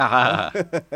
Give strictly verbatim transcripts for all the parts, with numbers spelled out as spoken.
Ajá.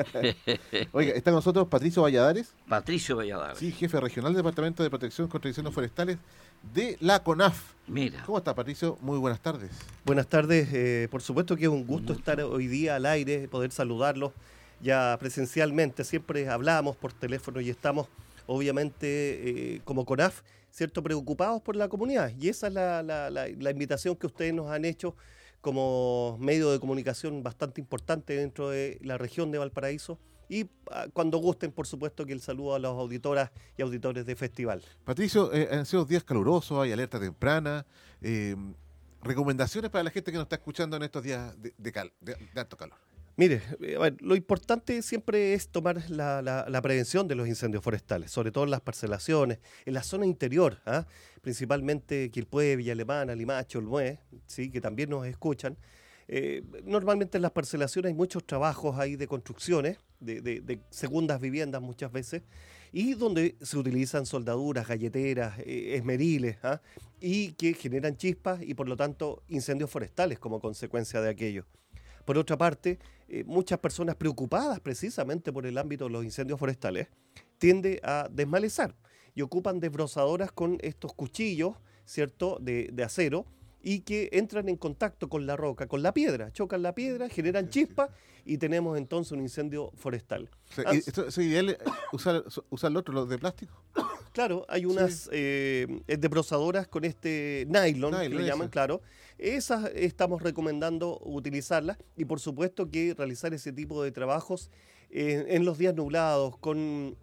Oiga, está con nosotros Patricio Valladares. Patricio Valladares. Sí, jefe regional del Departamento de Protección contra Incendios Forestales de la CONAF. Mira. ¿Cómo está, Patricio? Muy buenas tardes. Buenas tardes. Eh, por supuesto que es un gusto estar hoy día al aire, poder saludarlos ya presencialmente. Siempre hablamos por teléfono y estamos, obviamente, eh, como CONAF, ¿cierto?, preocupados por la comunidad. Y esa es la, la, la, la invitación que ustedes nos han hecho como medio de comunicación bastante importante dentro de la región de Valparaíso. Y ah, cuando gusten, por supuesto, que el saludo a las auditoras y auditores de festival. Patricio, eh, han sido días calurosos, hay alerta temprana. Eh, recomendaciones para la gente que nos está escuchando en estos días de, de, cal, de, de alto calor. Mire, a ver, lo importante siempre es tomar la, la, la prevención de los incendios forestales, sobre todo en las parcelaciones, en la zona interior, ¿ah? Principalmente Quilpué, Villa Alemana, Limache, Olmué, ¿sí?, que también nos escuchan. Eh, normalmente en las parcelaciones hay muchos trabajos ahí de construcciones, de, de, de segundas viviendas muchas veces, y donde se utilizan soldaduras, galleteras, eh, esmeriles, ¿ah?, y que generan chispas y por lo tanto incendios forestales como consecuencia de aquello. Por otra parte, eh, muchas personas preocupadas precisamente por el ámbito de los incendios forestales tienden a desmalezar y ocupan desbrozadoras con estos cuchillos, ¿cierto?, de, de acero, y que entran en contacto con la roca, con la piedra, chocan la piedra, generan chispas y tenemos entonces un incendio forestal. O sea, ¿y esto, ¿Es ideal usar, usar el otro, los de plástico? Claro, hay unas sí. eh, desbrozadoras con este nylon, nylon que le llaman, claro. Esas estamos recomendando utilizarlas y por supuesto que realizar ese tipo de trabajos eh, en los días nublados, con,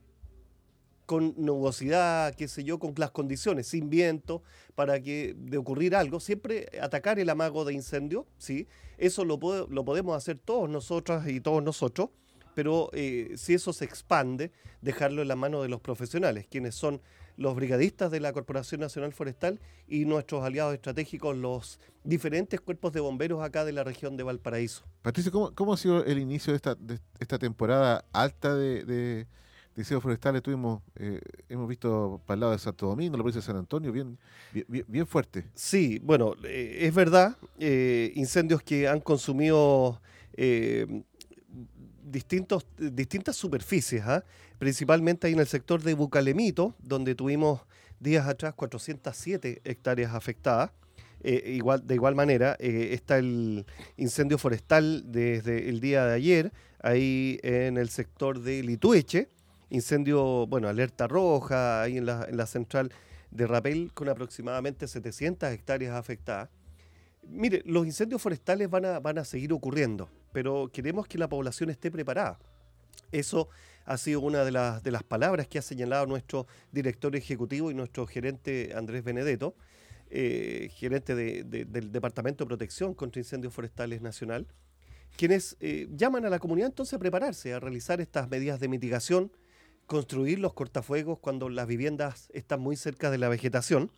con nubosidad, qué sé yo, con las condiciones, sin viento, para que de ocurrir algo, siempre atacar el amago de incendio, ¿sí? Eso lo, puede, lo podemos hacer todos nosotras y todos nosotros, pero eh, si eso se expande, dejarlo en la mano de los profesionales, quienes son los brigadistas de la Corporación Nacional Forestal y nuestros aliados estratégicos, los diferentes cuerpos de bomberos acá de la región de Valparaíso. Patricio, ¿cómo, cómo ha sido el inicio de esta, de esta temporada alta de, de, de incendios forestales? Tuvimos, eh, hemos visto para el lado de Santo Domingo, la provincia de San Antonio, bien, bien, bien fuerte. Sí, bueno, eh, es verdad, eh, incendios que han consumido Eh, Distintos, distintas superficies, ¿eh? Principalmente ahí en el sector de Bucalemito, donde tuvimos días atrás cuatrocientas siete hectáreas afectadas. Eh, igual, de igual manera, eh, está el incendio forestal desde el día de ayer, ahí en el sector de Litueche, incendio, bueno, alerta roja, ahí en la, en la central de Rapel, con aproximadamente setecientas hectáreas afectadas. Mire, los incendios forestales van a, van a seguir ocurriendo, pero queremos que la población esté preparada. Eso ha sido una de las, de las palabras que ha señalado nuestro director ejecutivo y nuestro gerente Andrés Benedetto, eh, gerente de, de, del Departamento de Protección contra Incendios Forestales Nacional, quienes eh, llaman a la comunidad entonces a prepararse, a realizar estas medidas de mitigación, construir los cortafuegos cuando las viviendas están muy cerca de la vegetación,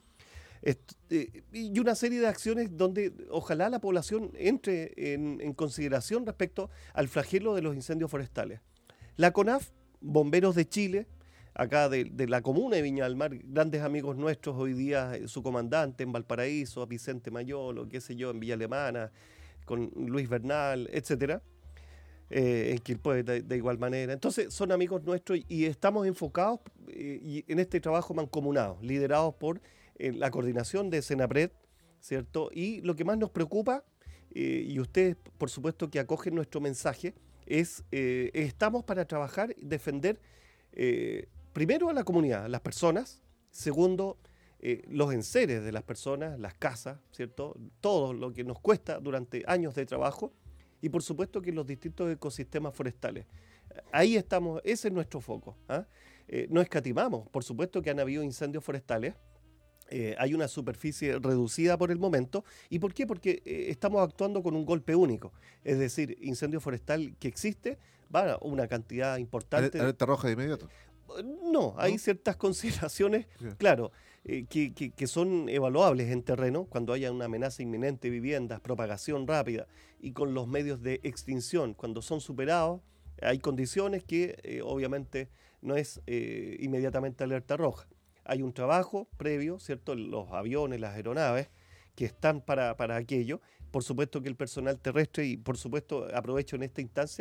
y una serie de acciones donde ojalá la población entre en, en consideración respecto al flagelo de los incendios forestales. La CONAF, Bomberos de Chile, acá de, de la comuna de Viña del Mar, grandes amigos nuestros hoy día, su comandante en Valparaíso, Vicente Mayolo, qué sé yo, en Villa Alemana, con Luis Bernal, etcétera, eh, en Quilpué de, de igual manera. Entonces son amigos nuestros y estamos enfocados eh, y en este trabajo mancomunado, liderados por en la coordinación de Senapred, ¿cierto? Y lo que más nos preocupa, eh, y ustedes por supuesto que acogen nuestro mensaje, es eh, estamos para trabajar y defender eh, primero a la comunidad, a las personas, segundo, eh, los enseres de las personas, las casas, ¿cierto? Todo lo que nos cuesta durante años de trabajo y por supuesto que los distintos ecosistemas forestales. Ahí estamos, ese es nuestro foco, ¿ah? Eh, no escatimamos, por supuesto que han habido incendios forestales. Eh, hay una superficie reducida por el momento. ¿Y por qué? Porque eh, estamos actuando con un golpe único. Es decir, incendio forestal que existe, va a una cantidad importante. ¿Alerta roja de inmediato? No, hay ¿no? ciertas consideraciones, yeah. claro, eh, que, que, que son evaluables en terreno cuando haya una amenaza inminente de viviendas, propagación rápida y con los medios de extinción. Cuando son superados, hay condiciones que eh, obviamente no es eh, inmediatamente alerta roja. Hay un trabajo previo, ¿cierto? Los aviones, las aeronaves que están para, para aquello. Por supuesto que el personal terrestre, y por supuesto aprovecho en esta instancia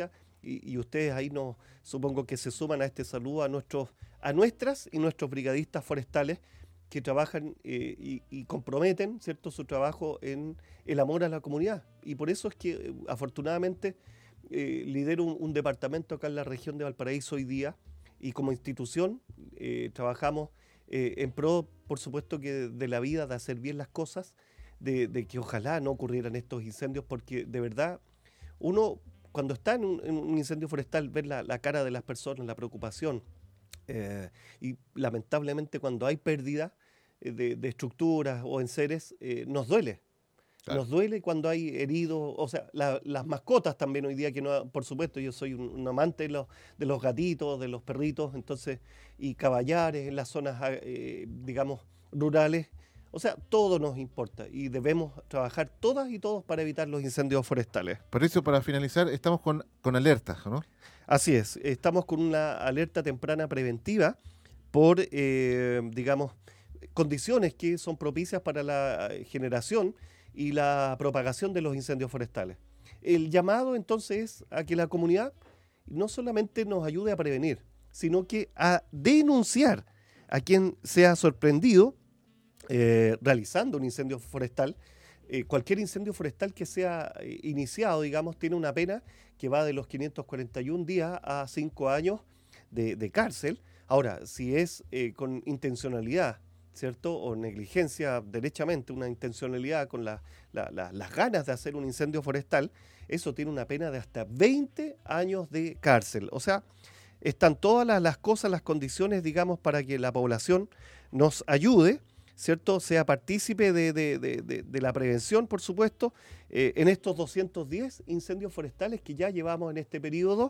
y, y ustedes ahí no supongo que se suman a este saludo a nuestros, a nuestras y nuestros brigadistas forestales que trabajan eh, y, y comprometen, ¿cierto?, su trabajo en el amor a la comunidad. Y por eso es que, eh, afortunadamente, eh, lidero un, un departamento acá en la región de Valparaíso hoy día, y como institución eh, trabajamos eh, en pro, por supuesto, que de, de la vida, de hacer bien las cosas, de, de que ojalá no ocurrieran estos incendios, porque de verdad, uno, cuando está en un, en un incendio forestal, ver la, la cara de las personas, la preocupación, eh, y lamentablemente cuando hay pérdida De, de estructuras o enseres, eh, nos duele. Claro. Nos duele cuando hay heridos, o sea, la, las mascotas también hoy día, que no, por supuesto, yo soy un, un amante de los, de los gatitos, de los perritos, entonces, y caballares en las zonas, eh, digamos, rurales. O sea, todo nos importa y debemos trabajar todas y todos para evitar los incendios forestales. Por eso, para finalizar, estamos con, con alertas, ¿no? Así es, estamos con una alerta temprana preventiva por, eh, digamos, condiciones que son propicias para la generación y la propagación de los incendios forestales. El llamado entonces es a que la comunidad no solamente nos ayude a prevenir, sino que a denunciar a quien sea sorprendido eh, realizando un incendio forestal. Eh, cualquier incendio forestal que sea eh, iniciado, digamos, tiene una pena que va de los quinientos cuarenta y un días a cinco años de, de cárcel. Ahora, si es eh, con intencionalidad, ¿cierto?, o negligencia derechamente, una intencionalidad con la, la, la, las ganas de hacer un incendio forestal, eso tiene una pena de hasta veinte años de cárcel. O sea, están todas las, las cosas, las condiciones, digamos, para que la población nos ayude, ¿cierto?, sea partícipe de, de, de, de, de la prevención, por supuesto, eh, en estos doscientos diez incendios forestales que ya llevamos en este periodo,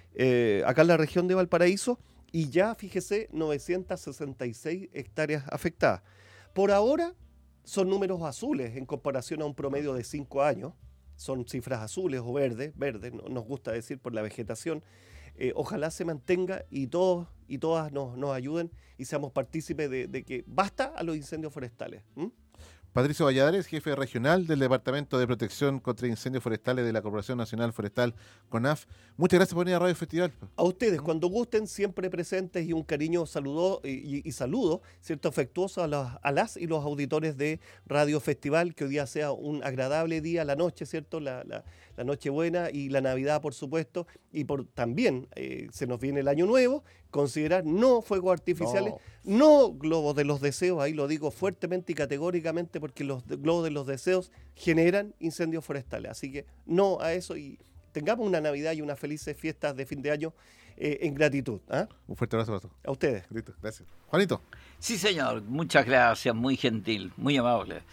eh, acá en la región de Valparaíso, y ya, fíjese, novecientas sesenta y seis hectáreas afectadas. Por ahora son números azules en comparación a un promedio de cinco años. Son cifras azules o verdes, verdes, no, nos gusta decir por la vegetación. Eh, ojalá se mantenga y todos y todas nos, nos ayuden y seamos partícipes de, de que basta a los incendios forestales. ¿Mm? Patricio Valladares, jefe regional del Departamento de Protección contra Incendios Forestales de la Corporación Nacional Forestal, CONAF. Muchas gracias por venir a Radio Festival. A ustedes, cuando gusten, siempre presentes, y un cariño saludo y, y saludo, cierto, afectuoso a, los, a las y los auditores de Radio Festival, que hoy día sea un agradable día, la noche, cierto, la, la, la Nochebuena y la Navidad, por supuesto, y por también eh, se nos viene el Año Nuevo, considerar no fuegos artificiales, no. no globos de los deseos, ahí lo digo fuertemente y categóricamente, porque los de, globos de los deseos generan incendios forestales, así que no a eso, y tengamos una Navidad y unas felices fiestas de fin de año eh, en gratitud. ¿eh? Un fuerte abrazo a todos. A ustedes. Listo, gracias. Juanito. Sí, señor, muchas gracias, muy gentil, muy amable.